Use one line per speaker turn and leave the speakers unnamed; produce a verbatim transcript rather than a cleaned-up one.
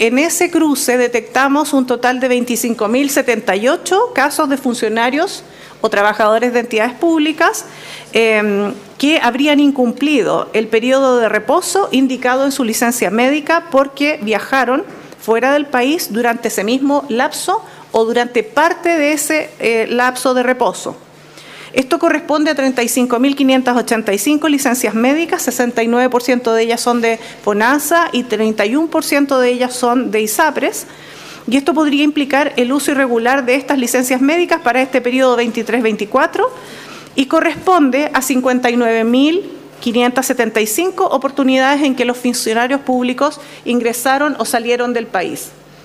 en ese cruce detectamos un total de veinticinco mil setenta y ocho casos de funcionarios o trabajadores de entidades públicas eh, que habrían incumplido el periodo de reposo indicado en su licencia médica porque viajaron fuera del país durante ese mismo lapso o durante parte de ese eh, lapso de reposo. Esto corresponde a treinta y cinco mil quinientas ochenta y cinco licencias médicas, sesenta y nueve por ciento de ellas son de FONASA y treinta y uno por ciento de ellas son de ISAPRES, y esto podría implicar el uso irregular de estas licencias médicas para este periodo veintitrés veinticuatro y corresponde a cincuenta y nueve mil quinientas setenta y cinco oportunidades en que los funcionarios públicos ingresaron o salieron del país.